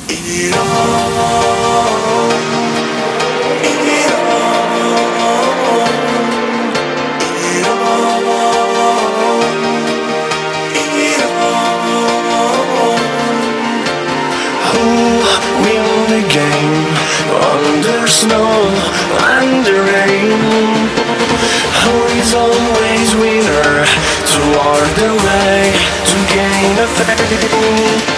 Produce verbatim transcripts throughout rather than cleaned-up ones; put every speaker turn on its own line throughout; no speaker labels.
It all, it all, it all, it all. Who win the game under snow and the rain? Who is always winner toward the way to gain a fame?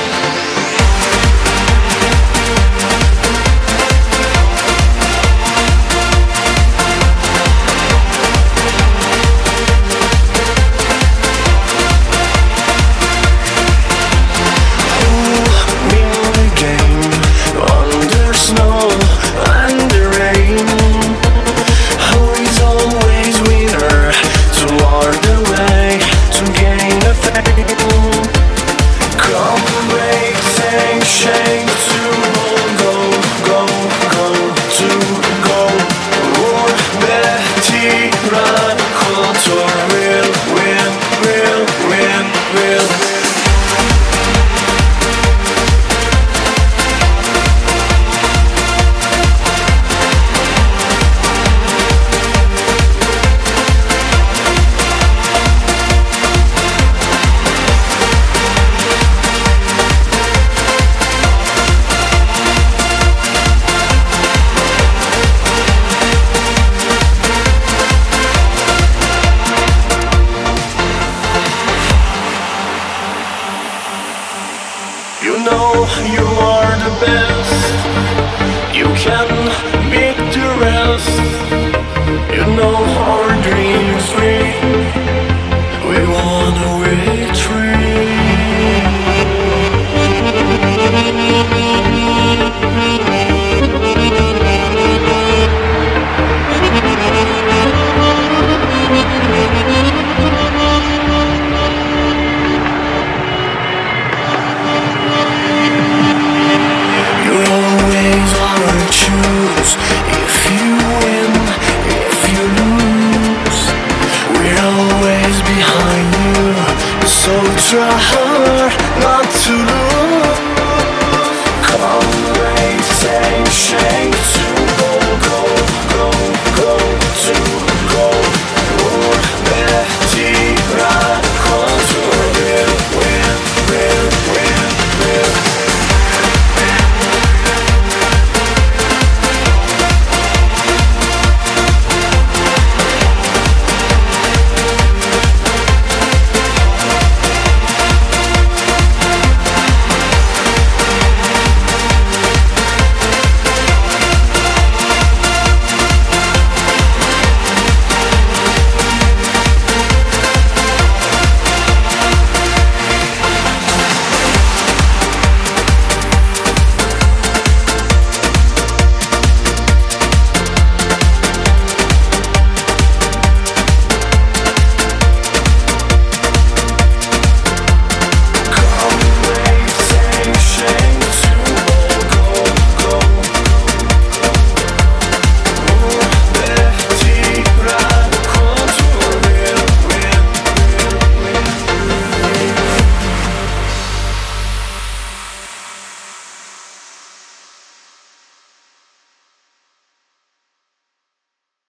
You know you are the best. You can beat the rest. You know our dreams free. We wanna wait free.